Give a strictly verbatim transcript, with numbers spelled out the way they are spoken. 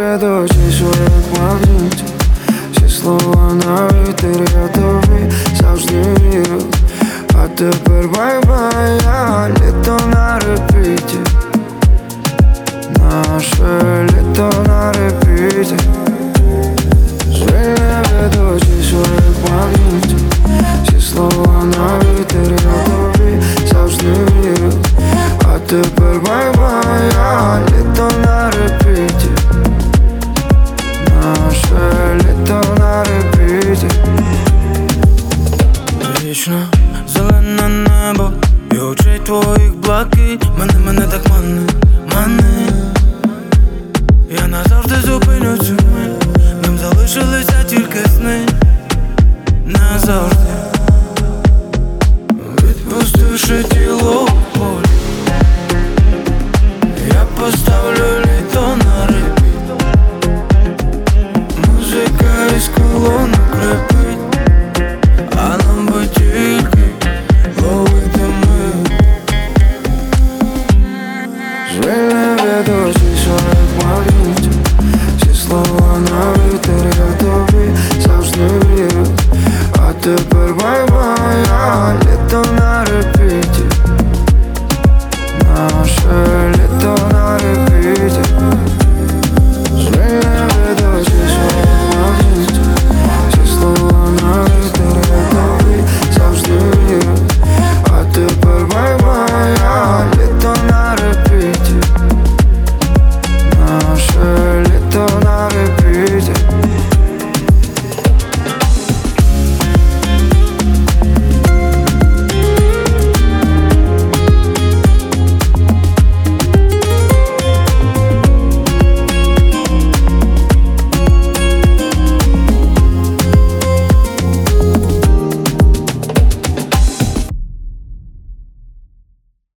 ведучий своїх магнітів. Всі слова на вітер, я тобі завжди вірив. А тепер бай-бай, я літо на репіті. Наше літо на репіті. Звільне ведучий своїх магнітів. Всі слова на вітер, я тобі завжди вірив. А тепер бай-бай, я літо на репіті. Наше літо на репіті. Вічно зелене небо і очей твоїх блакить. Мене, мене так мане, мане. Я назавжди зупиню цю мить. Нам залишилися тільки сни. Назавжди відпустивши тіло в полі, я поставлю літо на репіт. Музика із колонок крепить, а нам би тільки ловити мить. Звільне ведучий своїх магнітів. Всі слова на вітер, я тобі завжди вірив. А тепер бай-бай, я літо на